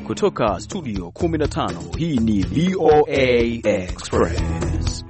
Kutoka studio 15, hii ni VOA Express.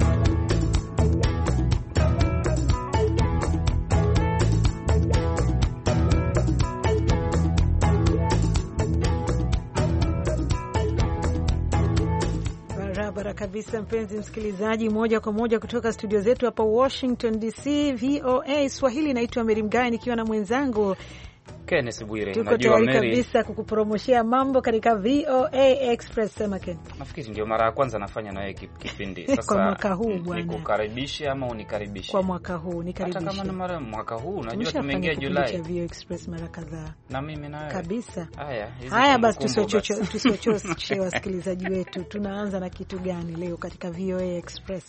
Barabara kabisa, mpenzi msikilizaji, moja kwa moja kutoka studio zetu hapa Washington DC, VOA Swahili. Naitwa Mary Mgawe nikiwa na mwenzangu Kenneth Bwire. Tuko tayari kabisa kukupromoshia mambo katika VOA Express. Sema Ken. Nafikiri ndio mara ya kwanza nafanya na wewe kipindi. Sasa kwa mwaka huu bwana. Nikukaribishe ama unikaribishe? Kwa mwaka huu nikaribishe. Hata kama ni mara mwaka huu, unajua tumeingia Julai. VOA Express mara kadhaa. Na mimi na wewe. Kabisa. Haya basi tusiochoche wasikilizaji wetu. Tunaanza na kitu gani leo katika VOA Express?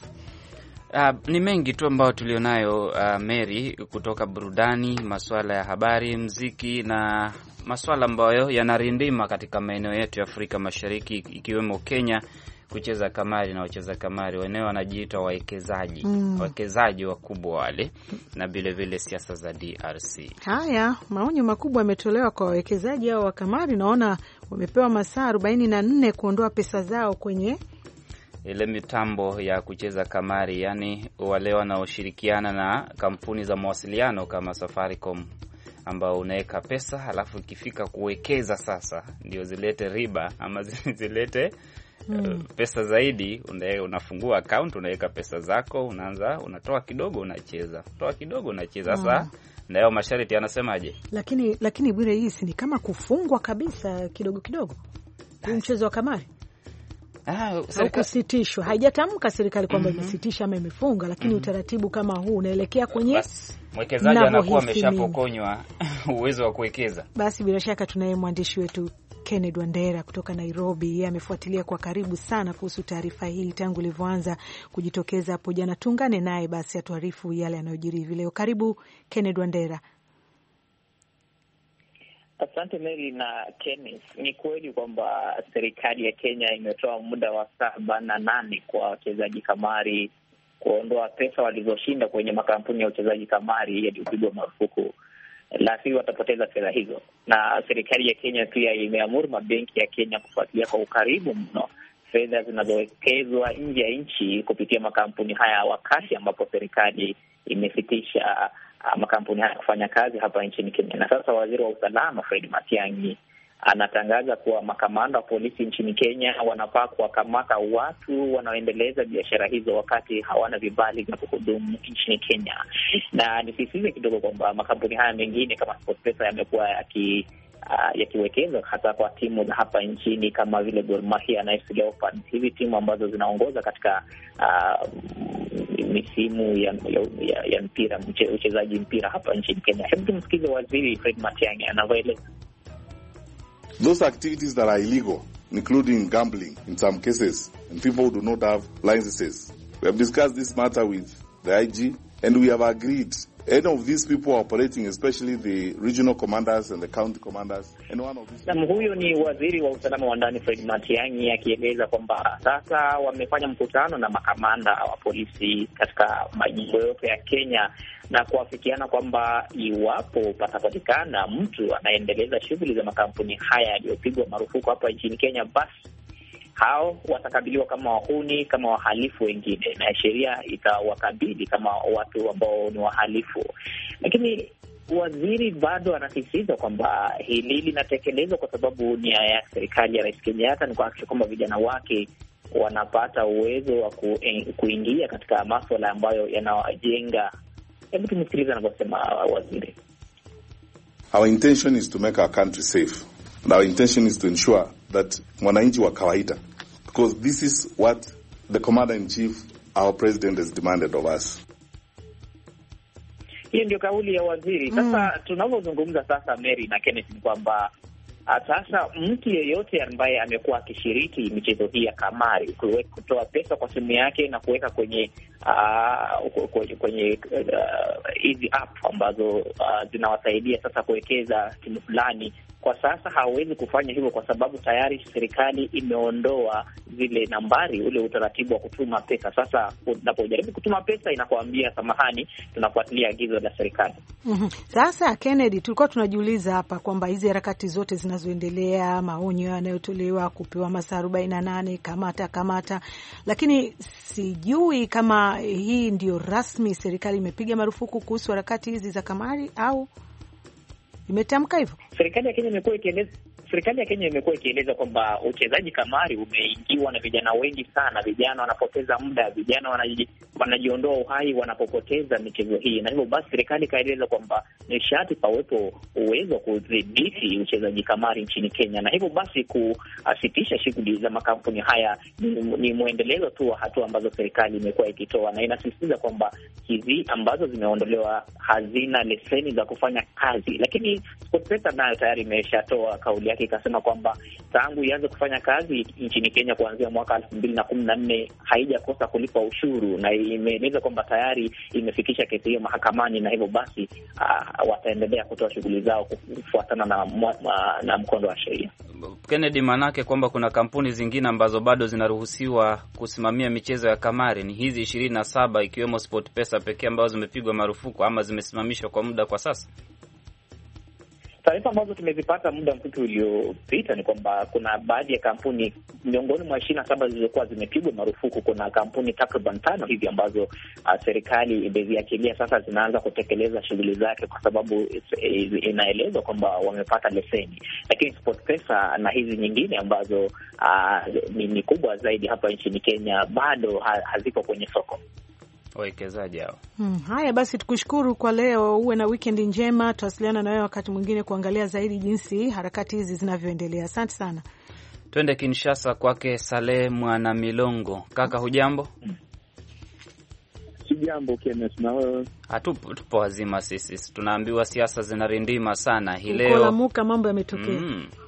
Ni mengi tu ambayo tulionayo Mary, kutoka burudani, masuala ya habari, muziki na masuala ambayo yanarindima katika maeneo yetu ya Afrika Mashariki, ikiwemo Kenya, kucheza kamari na wacheza kamari wenyewe wanajiita wawekezaji. Wawekezaji wakubwa wale, na vile vile siasa za DRC. Haya, maonyo makubwa yametolewa kwa wawekezaji hao wa kamari. Naona wamepewa masaa 44 kuondoa pesa zao kwenye ile mitambo ya kucheza kamari, yani wale wanaoshirikiana na kampuni za mawasiliano kama Safaricom, ambao unaweka pesa halafu ikifika kuwekeza sasa ndio zilete riba ama zilete pesa zaidi. Unafungua account, unaweka pesa zako, unatoa kidogo unacheza, toa kidogo unacheza. Sasa ndio masharti yanasemaje? Lakini Bwire, hii si ni kama kufungwa kabisa kidogo kidogo mchezo wa kamari? Au kusitishwa. Haijatamka serikali kwamba imesitisha ama imefunga, lakini utaratibu kama huu unaelekea kwenye mwekezaji anakuwa ameshapokonywa uwezo wa kuwekeza. Basi bila shaka tunaye mwandishi wetu Kennedy Wandera kutoka Nairobi. Yeye amefuatilia kwa karibu sana kuhusu taarifa hii tangu ilivyoanza kujitokeza hapo jana. Tuungane naye basi atuarifu yale yanayojiri hivi leo. Karibu Kennedy Wandera. Asante Mary na Kenneth. Ni kweli kwamba serikali ya Kenya imetoa muda wa saa 48 kwa wachezaji kamari kuondoa pesa walizoshinda kwenye makampuni ya uchezaji kamari yaliyopigwa marufuku, la sivyo watapoteza fedha hizo. Na serikali ya Kenya pia imeamuru mabenki ya Kenya kufuatilia kwa ukaribu mno fedha zinazowekezwa nje ya nchi kupitia makampuni haya, wakati ambapo serikali imesitisha makampuni haya kufanya kazi hapa nchini Kenya. Na sasa waziri wa usalama Fred Matiang'i anatangaza kuwa makamanda wa polisi nchini Kenya wanafaa kuwakamata watu wanaoendeleza biashara hizo wakati hawana vibali vya kuhudumu nchini Kenya. Na nisisitize kidogo kwamba makampuni haya mengine kama SportPesa yamekuwa yakiwekeza hata kwa timu za hapa nchini kama vile Gor Mahia na AFC Leopards, hizi timu ambazo zinaongoza katika misimu ya mpira, uchezaji mpira hapa nchini Kenya. Hebu tumsikize waziri Fred Matiang'i anavyoeleza. Those activities that are illegal, including gambling in some cases, and people who do not have licenses. We have discussed this matter with the IG, and we have agreed any of these people operating, especially the regional commanders and the county commanders, and one of these... Na huyo ni waziri wa usalama wa ndani Fred Matiang'i akieleza kwamba sasa wamefanya mkutano na makamanda wa polisi katika majimbo yote ya Kenya na kuafikiana kwamba iwapo patapatikana mtu anaendeleza shughuli za makampuni haya yaliyopigwa marufuku hapa nchini Kenya, basi hao watakabiliwa kama wahuni, kama wahalifu wengine, na sheria itawakabili kama watu ambao ni wahalifu. Lakini waziri bado anasisitiza kwamba hili linatekelezwa kwa sababu nia ya serikali ya Rais Kenyatta ni kuhakikisha kwamba vijana wake wanapata uwezo wa kuingia katika masuala ambayo yanawajenga. Hebu tumsikilize anavyosema waziri. Our intention is to make our country safe. And our intention is to ensure that mwananchi wa kawaida, because this is what the commander-in-chief, our president, has demanded of us. Hiyo ndio kauli ya waziri. Sasa tunavyozungumza sasa, Mary na Kenneth, ni kwamba sasa mtu yeyote ambaye amekuwa akishiriki michezo hii ya kamari, kutoa pesa kwa simu yake na kuweka kwenye hizi app ambazo zinawasaidia sasa kuwekeza timu fulani, kwa sasa hawezi kufanya hivyo kwa sababu tayari serikali imeondoa zile nambari, ule utaratibu wa kutuma pesa. Sasa unapojaribu kutuma pesa inakuambia samahani, tunafuatilia agizo la serikali. Sasa Kennedy, tulikuwa tunajiuliza hapa kwamba hizi harakati zote zinazoendelea, maonyo yanayotolewa, kupewa masaa 48 kamata, lakini sijui kama hii ndio rasmi serikali imepiga marufuku kuhusu harakati hizi za kamari au imetamka hivyo. Serikali ya Kenya imekuwa ikieleza kwamba uchezaji kamari umeingiwa na vijana wengi sana. Vijana wanapoteza muda, vijana wanajiondoa uhai wanapopoteza michezo hii, na hivyo basi serikali ikaeleza kwamba ni sharti pawepo uwezo wa kudhibiti uchezaji kamari nchini Kenya, na hivyo basi kusitisha shughuli za makampuni haya ni mwendelezo tu wa hatua ambazo serikali imekuwa ikitoa, na inasisitiza kwamba hizi ambazo zimeondolewa hazina leseni za kufanya kazi. Lakini SportPesa nayo tayari imeshatoa kauli yake, ikasema kwamba tangu ianze kufanya kazi nchini Kenya kuanzia mwaka 2014 haijakosa kulipa ushuru, na imeeleza kwamba tayari imefikisha kesi hiyo mahakamani, na hivyo basi wataendelea kutoa shughuli zao kufuatana na mkondo wa sheria. Kennedy, manake kwamba kuna kampuni zingine ambazo bado zinaruhusiwa kusimamia michezo ya kamari, ni hizi 27 ikiwemo SportPesa pekee ambazo zimepigwa marufuku ama zimesimamishwa kwa muda kwa sasa? Taarifa ambazo tumezipata muda mfupi uliopita ni kwamba kuna baadhi ya kampuni miongoni mwa 27 zilizokuwa zimepigwa marufuku. Kuna kampuni takriban 5 hivi ambazo serikali imeziachilia sasa, zinaanza kutekeleza shughuli zake kwa sababu inaelezwa kwamba wamepata leseni. Lakini SportPesa na hizi nyingine ambazo ni kubwa zaidi hapa nchini Kenya bado haziko kwenye soko. Wawekezaji hao. Haya basi, tukushukuru kwa leo, uwe na weekend njema. Tuwasiliana na wewe wakati mwingine kuangalia zaidi jinsi harakati hizi zinavyoendelea. Asante sana. Twende Kinshasa kwake Saleh Mwana Milongo. Kaka, hujambo? Sijambo Kenneth, na wewe? Tupo wazima sisi. Tunaambiwa siasa zinarindima sana hii leo. Uko Lamuka mambo yametokea.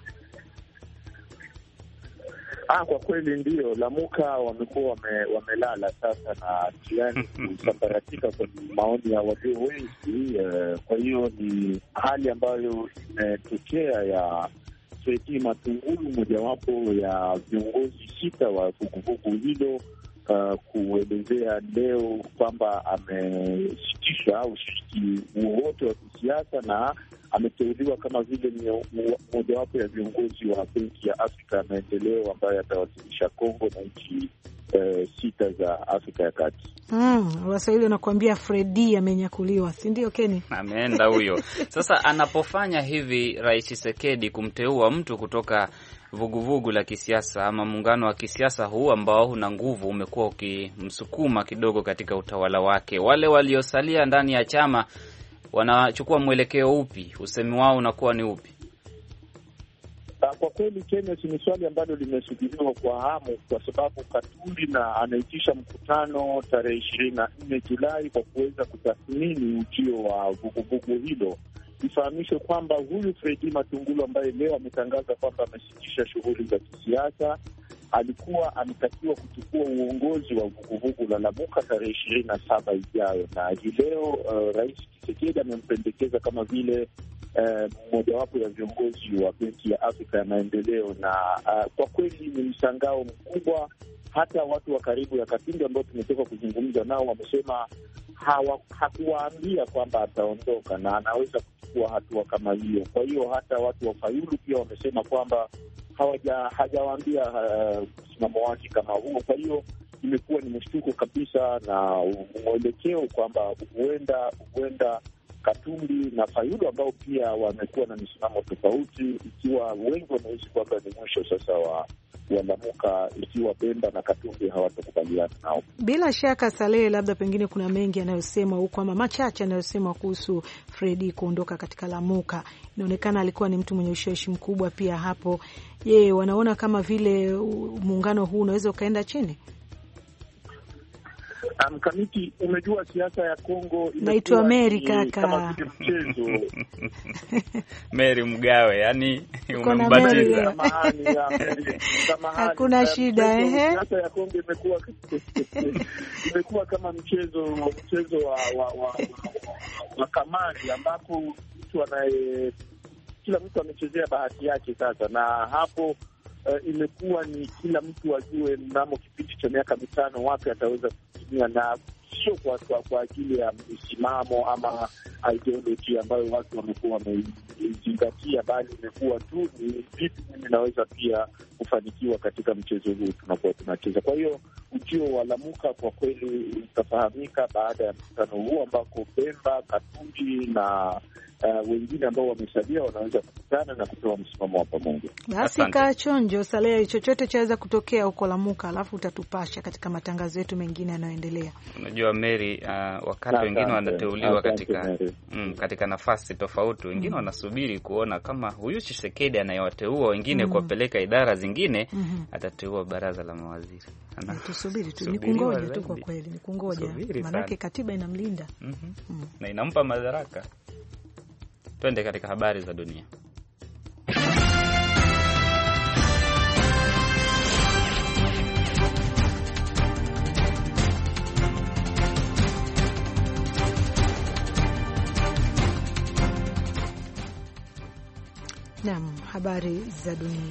Kwa kweli ndio, Lamuka wamekuwa wamelala sasa na jiani kusambaratika kwa maoni ya walio wengi. Kwa hiyo ni hali ambayo imetokea ya Fredy Matungulu, mojawapo ya viongozi 6 wa vuguvugu hilo, kuelezea leo kwamba amesitisha ushiriki wowote wa kisiasa na ameteuliwa kama vile mojawapo ya viongozi wa Benki ya Afrika ya Maendeleo ambaye atawasilisha Kongo na nchi 6 za Afrika ya Kati. Waswahili wanakuambia Fredy amenyakuliwa, si ndio Kenny? Ameenda huyo. Sasa anapofanya hivi Rais Tshisekedi kumteua mtu kutoka vuguvugu la kisiasa ama muungano wa kisiasa huu ambao una nguvu, umekuwa ukimsukuma kidogo katika utawala wake, wale waliosalia ndani ya chama wanachukua mwelekeo upi? Usemi wao unakuwa ni upi? Kwa kweli Kenneth, ni swali ambalo limesubiriwa kwa hamu, kwa sababu Katumbi anaitisha mkutano tarehe 24 Julai kwa kuweza kutathmini ujio wa vuguvugu hilo. Ifahamishwe kwamba huyu Fredy Matungulu ambaye leo ametangaza kwamba amesitisha shughuli za kisiasa, alikuwa ametakiwa kuchukua uongozi wa vuguvugu la Lamuka tarehe 27 ijayo, na hii leo Rais Tshisekedi amempendekeza kama vile mmojawapo ya viongozi wa Benki ya Afrika ya Maendeleo, na kwa kweli ni mshangao mkubwa. Hata watu wa karibu ya Katumbi ambao tumetoka kuzungumza nao wamesema hakuwaambia kwamba ataondoka na anaweza kuchukua hatua kama hiyo. Kwa hiyo hata watu wa Fayulu pia wamesema kwamba hajawaambia msimamo wake kama huo. Kwa hiyo imekuwa ni mshtuko kabisa na mwelekeo kwamba huenda Katumbi na Fayulu ambao pia wamekuwa na misimamo tofauti, ikiwa wengi wanaishi kwamba ni mwisho sasa wa Lamuka ikiwa Bemba na Katumbi hawatakubaliana nao. Bila shaka Saleh, labda pengine kuna mengi yanayosemwa huko ama machache yanayosemwa kuhusu Fredy kuondoka katika Lamuka. Inaonekana alikuwa ni mtu mwenye ushawishi mkubwa pia hapo. Je, wanaona kama vile muungano huu unaweza ukaenda chini? Mkamiti, umejua siasa ya Kongo naitwa Mary kaka. Mchezo Mary Mgawe, yani umembatiza. Hakuna shida siasa ya Kongo imekuwa kama mchezo wa kamari ambapo kila mtu amechezea bahati yake sasa, na hapo imekuwa ni kila mtu ajue mnamo kipindi cha miaka 5 wapi ataweza kutumia, na sio kwa ajili ya msimamo ama ideology ambayo watu wamekuwa kuzingatia, bali imekuwa tu ni vipi mimi naweza pia kufanikiwa katika mchezo huu tunakuwa tunacheza. Kwa hiyo ujio wa Lamuka kwa kweli utafahamika baada ya mkutano huu ambako Bemba, Katumbi na wengine ambao wamesalia wanaweza kukutana na kutoa msimamo wa pamoja. Basi kaa chonjo Saleh, chochote chaweza kutokea huko Lamuka, alafu utatupasha katika matangazo yetu mengine yanayoendelea. Unajua Mary, wakati wengine wanateuliwa katika nafasi tofauti, wengine wanasubiri kuona kama huyu Tshisekedi anayewateua wengine kuwapeleka idara zingine atateua baraza la mawaziri. Tusubiri tu, ni kungoja tu, kwa kweli ni kungoja, maanake katiba inamlinda na inampa madaraka. Twende katika habari za dunia. Naam, habari za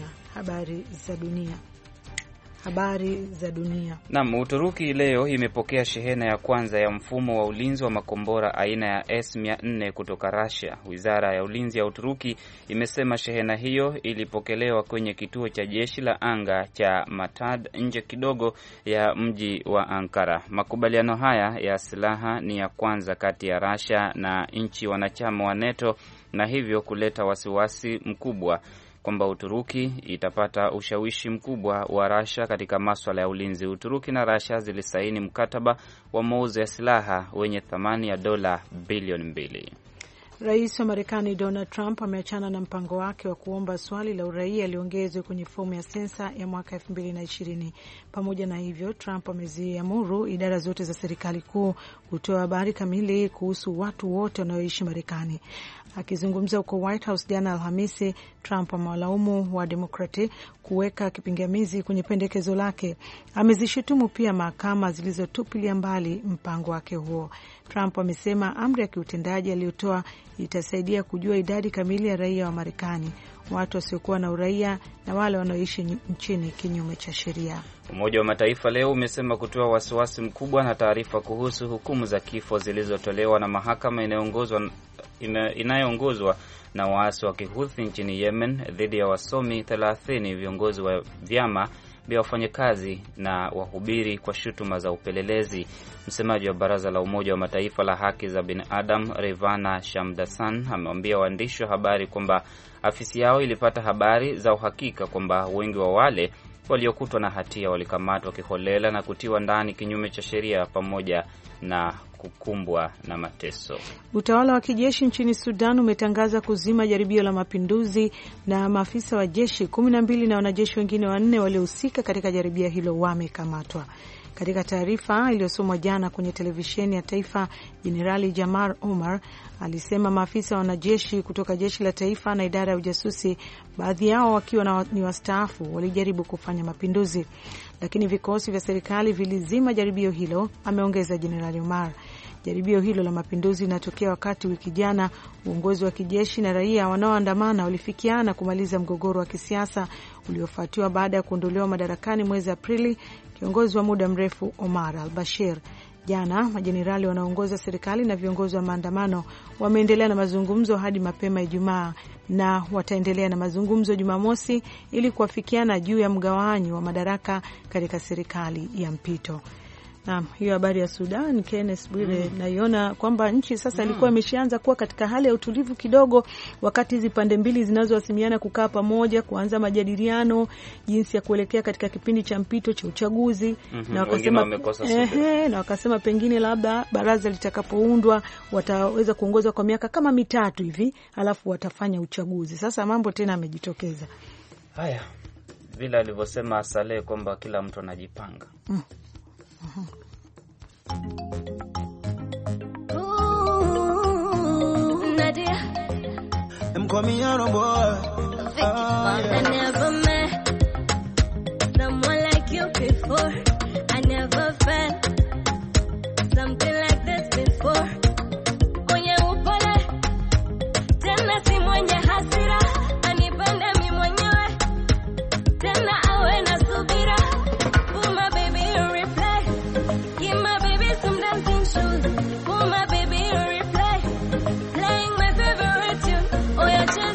dunia. Naam, Uturuki leo imepokea shehena ya kwanza ya mfumo wa ulinzi wa makombora aina ya S-400 kutoka Russia. Wizara ya ulinzi ya Uturuki imesema shehena hiyo ilipokelewa kwenye kituo cha jeshi la anga cha Matad nje kidogo ya mji wa Ankara. Makubaliano haya ya silaha ni ya kwanza kati ya Russia na nchi wanachama wa NATO, na hivyo kuleta wasiwasi mkubwa kwamba Uturuki itapata ushawishi mkubwa wa Russia katika masuala ya ulinzi. Uturuki na Russia zilisaini mkataba wa mauzo ya silaha wenye thamani ya dola bilioni 2. Rais wa Marekani Donald Trump ameachana na mpango wake wa kuomba swali la uraia liongezwe kwenye fomu ya sensa ya mwaka 2020. Pamoja na hivyo, Trump ameziamuru idara zote za serikali kuu kutoa habari kamili kuhusu watu wote wanaoishi Marekani. Akizungumza huko White House jana Alhamisi, Trump amewalaumu wa Demokrati kuweka kipingamizi kwenye pendekezo lake. Amezishutumu pia mahakama zilizotupilia mbali mpango wake huo. Trump amesema amri ya kiutendaji aliyotoa itasaidia kujua idadi kamili ya raia wa Marekani, watu wasiokuwa na uraia na wale wanaoishi nchini kinyume cha sheria. Umoja wa Mataifa leo umesema kutoa wasiwasi mkubwa na taarifa kuhusu hukumu za kifo zilizotolewa na mahakama inayoongozwa na waasi wa Kihuthi nchini Yemen dhidi ya wasomi 30, viongozi wa vyama vya wafanyakazi na wahubiri kwa shutuma za upelelezi. Msemaji wa Baraza la Umoja wa Mataifa la Haki za Binadamu, Revana Shamdasan, amewaambia waandishi wa habari kwamba afisi yao ilipata habari za uhakika kwamba wengi wa wale waliokutwa na hatia walikamatwa kiholela na kutiwa ndani kinyume cha sheria pamoja na kukumbwa na mateso. Utawala wa kijeshi nchini Sudan umetangaza kuzima jaribio la mapinduzi na maafisa wa jeshi 12 na wanajeshi wengine 4 waliohusika katika jaribio hilo wamekamatwa. Katika taarifa iliyosomwa jana kwenye televisheni ya taifa, Jenerali Jamar Omar alisema maafisa wa wanajeshi kutoka jeshi la taifa na idara ya ujasusi, baadhi yao wakiwa ni wastaafu, walijaribu kufanya mapinduzi, lakini vikosi vya serikali vilizima jaribio hilo, ameongeza Jenerali Omar. Jaribio hilo la mapinduzi linatokea wakati wiki jana uongozi wa kijeshi na raia wanaoandamana walifikiana kumaliza mgogoro wa kisiasa uliofuatiwa baada ya kuondolewa madarakani mwezi Aprili kiongozi wa muda mrefu Omar al-Bashir. Jana majenerali wanaoongoza serikali na viongozi wa maandamano wameendelea na mazungumzo hadi mapema Ijumaa na wataendelea na mazungumzo Jumamosi ili kuafikiana juu ya mgawanyo wa madaraka katika serikali ya mpito. Naam, hiyo habari ya Sudan, Kenneth Bwire, naiona kwamba nchi sasa ilikuwa imeshaanza kuwa katika hali ya utulivu kidogo, wakati hizi pande mbili zinazohasimiana kukaa pamoja, kuanza majadiliano jinsi ya kuelekea katika kipindi cha mpito cha uchaguzi. Na wakasema pengine labda baraza litakapoundwa wataweza kuongoza kwa miaka kama 3 hivi, alafu watafanya uchaguzi. Sasa mambo tena yamejitokeza. Haya, vile alivyosema Saleh kwamba kila mtu anajipanga. Nadia, I'm coming out on board. I never met someone like you before. I never felt something like this before. Mwenye upole, tena si mwenye hasira, anipende mi mwenyewe, tena awe na subira. Oh my baby, you replay. Give my baby some dancing shoes. Oh my baby, you replay. Playing my favorite tune. Oh yeah.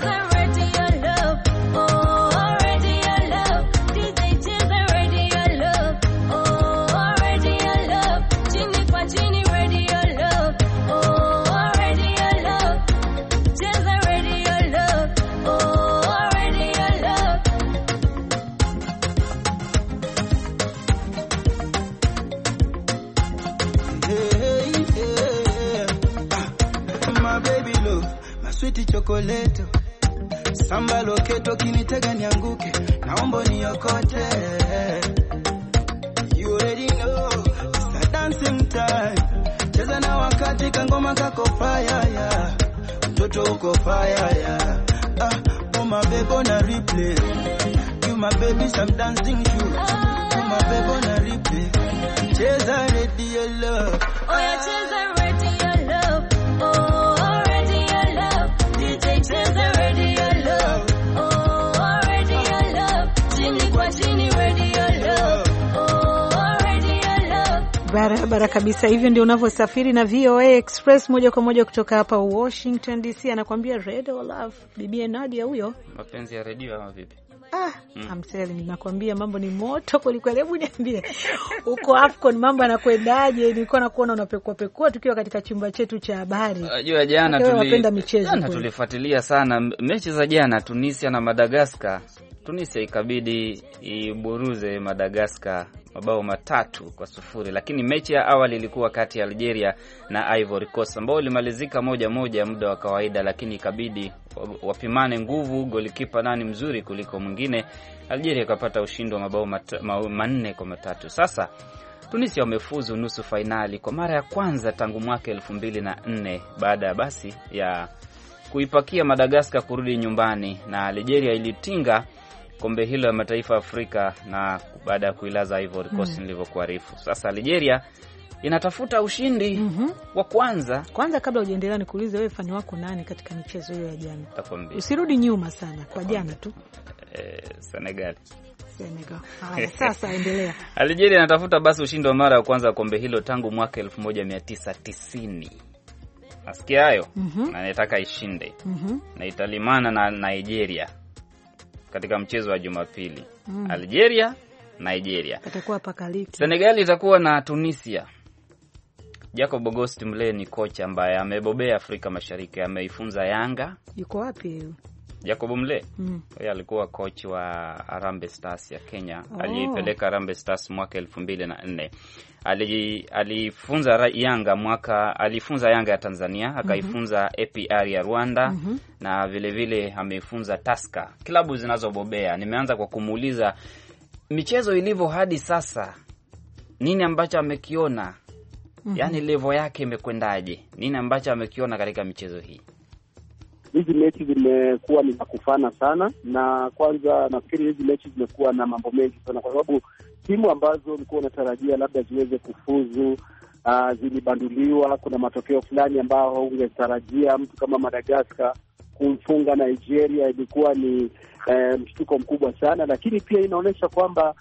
Samba loketo kinitega nianguke, naomba niokote. You already know, it's a dancing time. Cheza na wakati kangoma kako fire, yeah. Mtoto uko fire, yeah. Oh my baby on a replay. You my baby some dancing shoes. You my baby on a replay. Cheza ready your love. Oh yeah, cheza ready your love. Oh, ready your love. DJ cheza ready your love. Oh, ready your love. Chini kwa chini ready your love. Oh, ready your love. Barabara kabisa, hivyo ndio unavyosafiri na VOA Express moja kwa moja kutoka hapa Washington DC. Anakuambia Radio Love. Bibi Nadia huyo. Mapenzi ya redio ama vipi? I'm telling you, nakwambia mambo ni moto kweli. Hebu niambie uko Afcon mambo yanakwendaje? Nilikuwa nakuona unapekua tukiwa katika chumba chetu cha habari. Unajua jana tulifuatilia sana mechi za jana, Tunisia na Madagascar. Tunisia ikabidi iburuze Madagascar mabao 3-0, lakini mechi ya awali ilikuwa kati ya Algeria na Ivory Coast ambao ilimalizika 1-1 muda wa kawaida, lakini ikabidi wapimane nguvu, golikipa nani mzuri kuliko mwingine. Algeria ikapata ushindi wa mabao 4-3. Sasa Tunisia wamefuzu nusu finali kwa mara ya kwanza tangu mwaka 2004 baada ya basi ya kuipakia Madagascar kurudi nyumbani, na Algeria ilitinga kombe hilo la mataifa Afrika na baada ya kuilaza Ivory Coast nilivyokuarifu. Sasa Algeria inatafuta ushindi wa kwanza. Kwanza kabla hujaendelea nikuulize wewe fani wako nani katika michezo hiyo ya jana? Takwambia. Usirudi nyuma sana kwa jana tu. Senegal. Haya, sasa endelea. Algeria inatafuta basi ushindi wa mara ya kwanza kombe hilo tangu mwaka 1990. Nasikia hayo? Na nataka ishinde. Na italimana na Nigeria katika mchezo wa Jumapili. Algeria, Nigeria. Atakuwa pakaliki. Senegal itakuwa na Tunisia. Jacob Auguste Mle ni kocha ambaye amebobea Afrika Mashariki, ameifunza Yanga. Yuko wapi? Jacob Mle. Yeye alikuwa coach wa Harambee Stars ya Kenya. Alipeleka Harambee Stars mwaka 2004. Alifunza Yanga alifunza Yanga ya Tanzania, akaifunza APR ya Rwanda na vile ameifunza Tusker. Klabu zinazobobea. Nimeanza kwa kumuuliza michezo ilivyo hadi sasa. Nini ambacho amekiona? Yaani level yake imekwendaje? Nini ambacho amekiona katika michezo hii? Hizi mechi zimekuwa ni za kufana sana, na kwanza nafikiri hizi mechi zimekuwa na mambo mengi sana, kwa sababu timu ambazo ulikuwa unatarajia labda ziweze kufuzu zilibanduliwa. Kuna matokeo fulani ambayo ungetarajia. Mtu kama Madagascar kumfunga Nigeria ilikuwa ni mshtuko mkubwa sana, lakini pia inaonyesha kwamba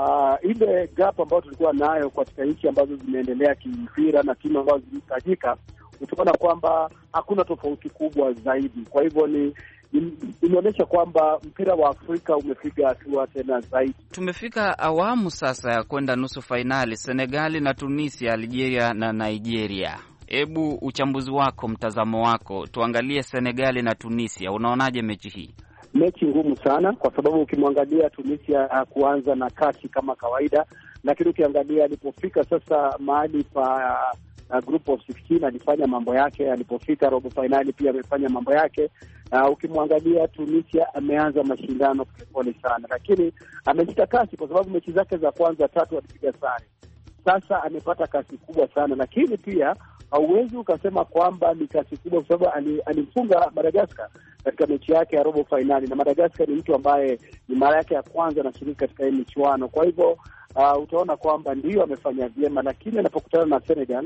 ile gap ambayo tulikuwa nayo katika nchi ambazo zimeendelea kimpira na timu ambazo zilihitajika, utaona kwamba hakuna tofauti kubwa zaidi. Kwa hivyo inaonyesha kwamba mpira wa Afrika umepiga hatua tena zaidi. Tumefika awamu sasa ya kwenda nusu finali, Senegal na Tunisia, Algeria na Nigeria. Hebu uchambuzi wako, mtazamo wako, tuangalie Senegal na Tunisia. Unaonaje mechi hii? Mechi ngumu sana, kwa sababu ukimwangalia Tunisia kuanza na kasi kama kawaida, lakini ukiangalia alipofika sasa mahali pa group of 16 alifanya mambo yake, alipofika robo finali pia amefanya mambo yake. Ukimwangalia Tunisia ameanza mashindano pole sana, lakini ameshika kasi kwa sababu mechi zake za kwanza 3 alipiga sare. Sasa amepata kasi kubwa sana, lakini pia hauwezi ukasema kwamba ni kasi kubwa kwa sababu alimfunga Madagascar katika mechi yake ya robo finali, na Madagascar ni mtu ambaye ni mara yake ya kwanza anashiriki katika hii michuano. Kwa hivyo utaona kwamba ndio amefanya vyema, lakini anapokutana na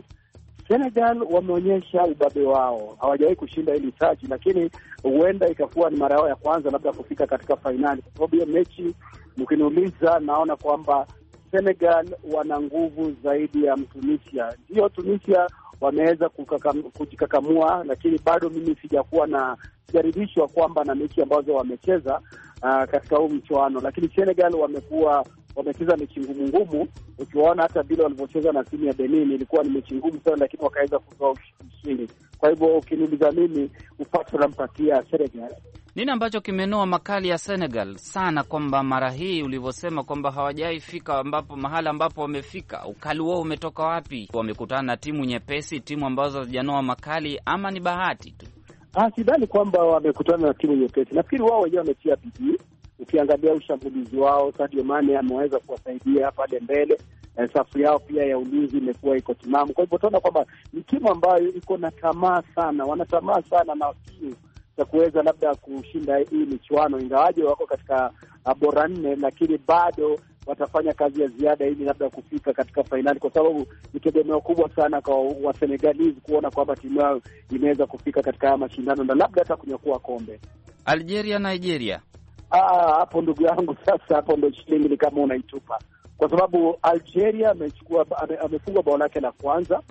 Senegal wameonyesha ubabe wao. Hawajawahi kushinda hili taji, lakini huenda ikakuwa ni mara yao ya kwanza labda kufika katika finali, kwa sababu hiyo mechi mkiniuliza, naona kwamba Senegal wana nguvu zaidi ya Tunisia. Ndio Tunisia wameweza kujikakamua, lakini bado mimi sijaridhishwa kwamba na mechi ambazo wamecheza katika huu mchuano. Lakini Senegal wamecheza mechi ngumu. Ukiwaona hata vile walivyocheza na timu ya Benin ilikuwa ni mechi ngumu sana, lakini wakaweza kutoa ushindi. Kwa hivyo ukiniuliza mimi, upato nampatia Senegal. Nini ambacho kimenoa makali ya Senegal sana kwamba mara hii ulivyosema kwamba hawajaifika mahali ambapo wamefika? Ukali wao umetoka wapi? Wamekutana na timu nyepesi, timu ambazo hazijanoa makali, ama ni bahati tu? Sidhani kwamba wamekutana na timu nyepesi. Nafikiri wao wenyewe wametia bidii. Ukiangalia ushambulizi wao, Sadio Mane ameweza kuwasaidia pale mbele. Safu yao pia ya ulinzi imekuwa iko timamu. Kwa hivyo tunaona kwamba ni timu ambayo iko na tamaa sana, wanatamaa sana na kiu cha kuweza labda kushinda hii michuano, ingawaje wako katika bora 4, lakini bado watafanya kazi ya ziada ili labda kufika katika fainali, kwa sababu ni tegemeo kubwa sana kwa Wasenegalese kuona kwamba timu yao imeweza kufika katika haya mashindano na labda hata kunyakua kombe. Algeria, Nigeria. Hapo ndugu yangu, sasa hapo ndo shilingi ni kama unaitupa, kwa sababu Algeria amefungwa bao lake la kwanza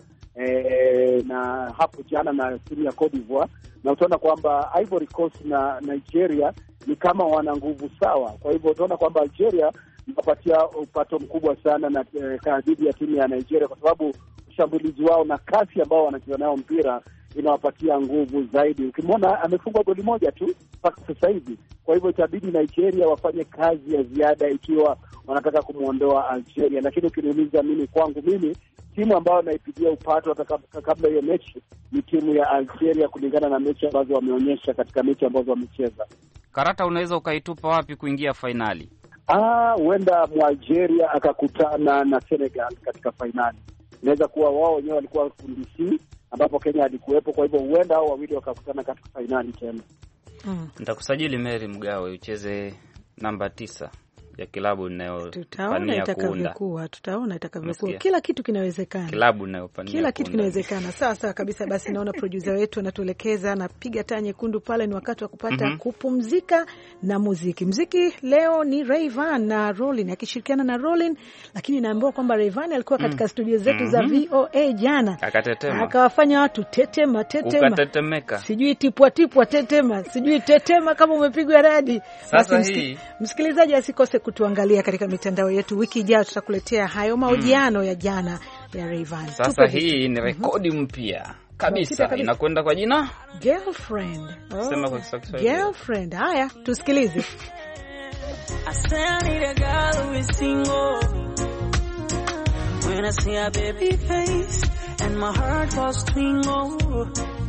na hapo jana na timu ya Cote d'Ivoire, na utaona kwamba Ivory Coast na Nigeria ni kama wana nguvu sawa. Kwa hivyo utaona kwamba Algeria inapatia upato mkubwa sana na dhidi ya timu ya Nigeria, kwa sababu ushambulizi wao na kasi ambao wanacheza nayo mpira inawapatia nguvu zaidi. Ukimwona amefungwa goli moja tu mpaka sasa hivi. Kwa hivyo itabidi Nigeria wafanye kazi ya ziada ikiwa wanataka kumuondoa Algeria. Lakini ukiniuliza mimi, kwangu mimi timu ambayo naipigia upato hata kabla hiyo mechi ni timu ya Algeria, kulingana na mechi ambazo wameonyesha katika mechi ambazo wamecheza. Karata unaweza ukaitupa wapi kuingia fainali? Huenda Algeria akakutana na Senegal katika fainali. Inaweza kuwa wao wenyewe walikuwa kundi C ambapo Kenya alikuwepo, kwa hivyo huenda hao wawili wakakutana katika fainali tena. Nitakusajili Mary Mgawe ucheze namba 9 ya kilabu tutaona itakavyokuwa. Kila kitu kinawezekana. Kilabu inayopania. Kila kitu kinawezekana. Sawa kabisa. Basi naona producer wetu anatuelekeza na piga taa nyekundu pale, ni wakati wa kupata kupumzika na muziki. Muziki leo ni Rayvanny na Rollin akishirikiana na Rollin, lakini naambiwa kwamba Rayvanny alikuwa katika studio zetu za VOA jana. Akatetema. Akawafanya watu tetema. Ukatetemeka. Sijui tipwa tetema. Sijui tetema kama umepigwa radi. Sasa hii msikilizaji asikose kutuangalia katika mitandao yetu. Wiki ijayo tutakuletea hayo mahojiano ya jana ya Rayvanny. Sasa hii ni rekodi mpya kabisa, inakwenda kwa jina Girlfriend. Sema kwa Kiswahili. Girlfriend. Haya, tusikilize. I say I need a girl who is single. When I see a baby face and my heart goes twingle.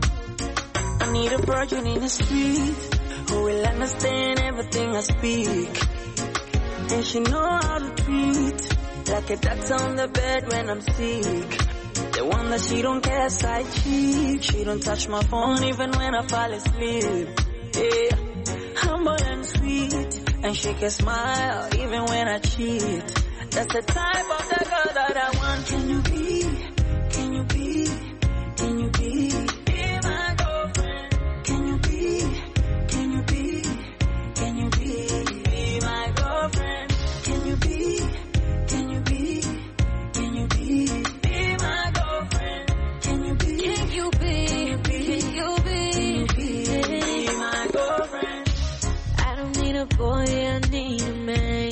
I need a virgin in the street who will understand everything I speak. And she know how to treat like a doctor on the bed when I'm sick. The one that she don't care side cheek. She don't touch my phone even when I fall asleep. Yeah, humble and sweet, and she can smile even when I cheat. That's the type of the girl that I want. Can you be my girlfriend? Can you be my girlfriend? Can you be my girlfriend? Can you be my girlfriend? I don't need a boy, I need a man.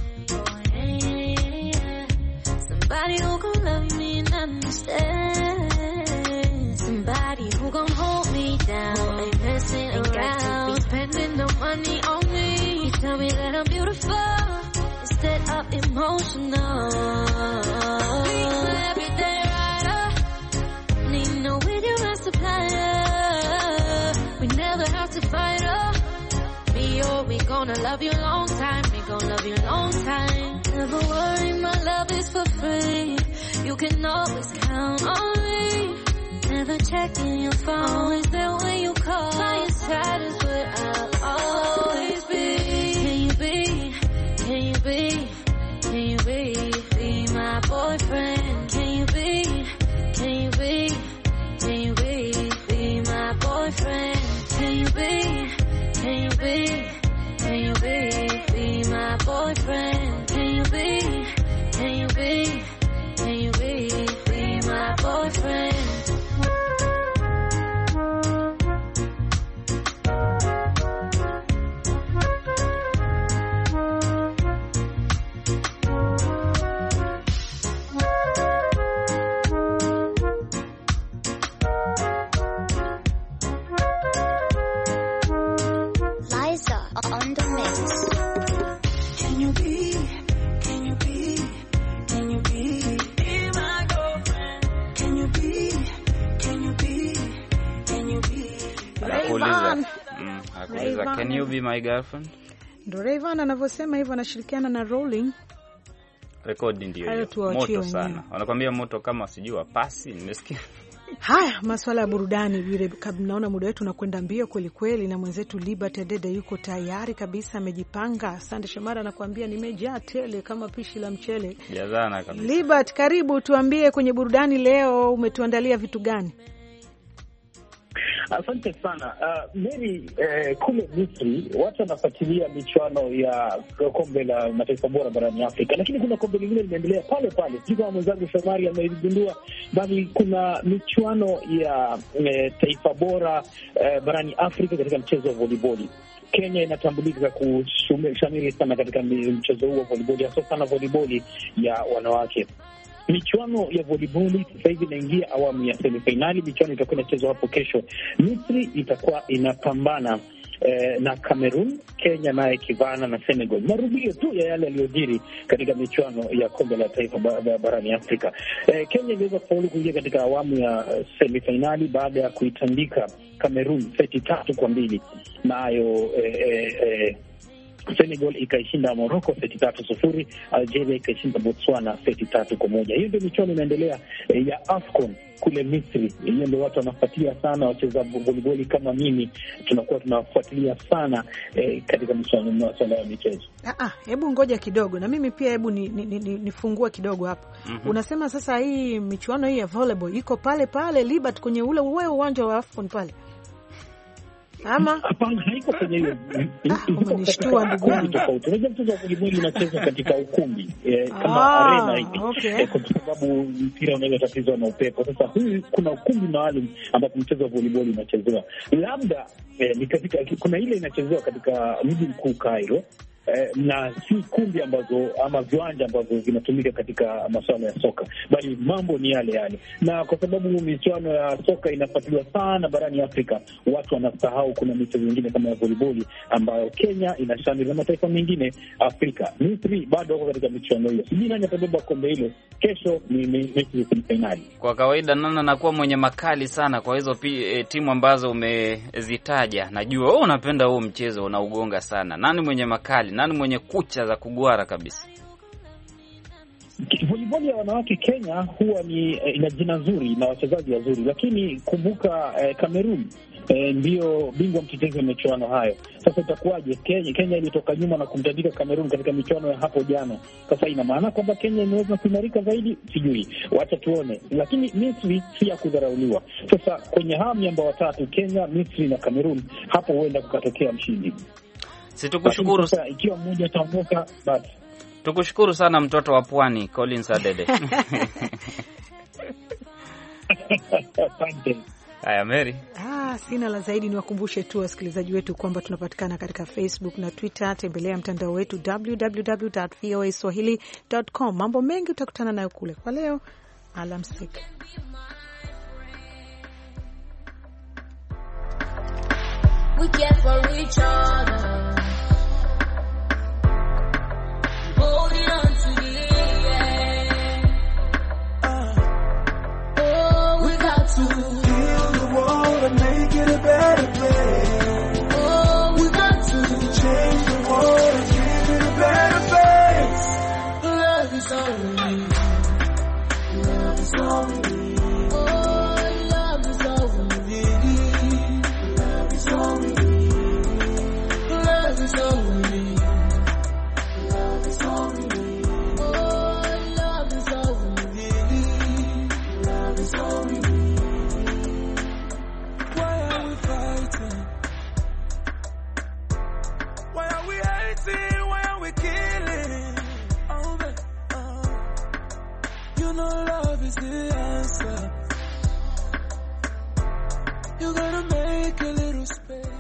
Somebody who gon' love me and understand. Somebody who gon' hold me down. Ain't messing around, be spending no money on me. You tell me that I'm beautiful instead of emotional. Please every day rider. Need no with your supplier. We never have to fight up. We gonna love you long time. We gonna love you long time. Never worry, my love is for free. You can always count on me. Never checking your phone. Always there when you call. By your side is where I'll always be. Can you be my boyfriend? Can you be my boyfriend? Can you be my boyfriend? Can you be my boyfriend? On the mix. Can you be my girlfriend? Can you be Rayvanny. Can you be my girlfriend? Ndo Rayvanny anavyosema hivyo, anashirikiana na Rolling. Rekodi ndio hiyo. Moto sana. Wanakuambia moto kama sijui pasi, nimesikia. Haya, masuala ya burudani vile, kabla naona muda wetu unakwenda mbio kweli kweli, na mwenzetu Liberty Dede yuko tayari kabisa, amejipanga. Asante Shomara, anakuambia nimejaa tele kama pishi la mchele. Jazana kabisa. Liberty, karibu, tuambie kwenye burudani leo umetuandalia vitu gani? Asante sana Mary. Kule Misri watu wanafuatilia michuano ya kombe la mataifa bora barani Afrika, lakini kuna kombe lingine linaendelea pale pale, sio kama mwenzangu Shomari ameigundua, bali kuna michuano ya taifa bora barani Afrika katika mchezo wa volleyball. Kenya inatambulika kushamiri sana katika mchezo huo wa volleyball, hasa sana volleyball ya wanawake. Michuano ya volleyball sasa hivi inaingia awamu ya semifinali. Michuano itakuwa inachezwa hapo kesho. Misri itakuwa inapambana na Cameroon, Kenya naye kivana na Senegal. Marudio tu ya yale yaliyojiri katika michuano ya kombe la taifa barani Afrika. Kenya iliweza kufaulu kuingia katika awamu ya semifinali baada ya kuitandika Cameroon seti 3-2, nayo Senegal ikaishinda Morocco seti 3-0, Algeria ikaishinda Botswana seti 3-1. Hiyo ndio michuano inaendelea ya AFCON kule Misri. Hiyo ndio watu wanafuatilia sana, wacheza volleyball kama mimi tunakuwa tunafuatilia sana katika masuala ya michezo. Hebu ngoja kidogo na mimi pia, hebu nifungue kidogo hapo. Unasema sasa hii michuano hii ya volleyball iko pale pale Liberty kwenye ule uwanja wa AFCON pale? Ama hapana, haiko kwenye hiyo. Umenishtua ndugu yangu. Unajua mchezo wa volleyball unachezwa katika ukumbi kama arena hivi. Kwa sababu mpira unaweza tatizwa na upepo. Sasa hii kuna ukumbi maalum ambapo mchezo wa volleyball unachezewa. Labda ni katika, kuna ile inachezewa katika mji mkuu Cairo, na si kumbi ambazo ama viwanja ambazo vinatumika katika masuala ya soka, bali mambo ni yale yale. Na kwa sababu michuano ya soka inafuatiliwa sana barani Afrika, watu wanasahau kuna michezo mingine kama ya volleyball ambayo Kenya inashamiri na mataifa mengine Afrika. Misri bado wako katika michuano hiyo. Sijui nani atabeba kombe hilo. Kesho ni mechi ya finali. Kwa kawaida Nana anakuwa mwenye makali sana kwa hizo timu ambazo umezitaja. Najua wewe unapenda huo mchezo, unaugonga sana. Nani mwenye makali? Nani mwenye kucha za kugwara kabisa? Volleyball ya wanawake Kenya huwa ina jina nzuri na wachezaji wazuri, lakini kumbuka Cameroon ndio bingwa mtetezi wa michuano hayo. Sasa itakuwaje? Kenya ilitoka nyuma na kumtandika Cameroon katika michuano ya hapo jana. Sasa ina maana kwamba Kenya inaweza kuimarika zaidi? Sijui, wacha tuone. Lakini Misri si ya kudharauliwa. Sasa kwenye hawa miamba watatu, Kenya, Misri na Cameroon, hapo huenda kukatokea mshindi. Situkushukuru sana ikiwa mmoja ataondoka basi. Tukushukuru sana mtoto wa Pwani Collins Adede. Asante. Haya Mary. Sina la zaidi, niwakumbushe tu wasikilizaji wetu kwamba tunapatikana katika Facebook na Twitter. Tembelea mtandao wetu www.voaswahili.com. Mambo mengi utakutana nayo kule. Kwa leo, alamsiki. We care for each other, holding on to the end. We got to heal the world and make it a better place. We got to change the world and give it a better face. Love is all we need. Love is all we need. Love is all we need. Love is all we need. Love is all we need. Love is all we need. Love is all we need. Love is all we need. Why are we fighting? Why are we hating? Why are we killing? You know love is the answer. You gotta make a little space.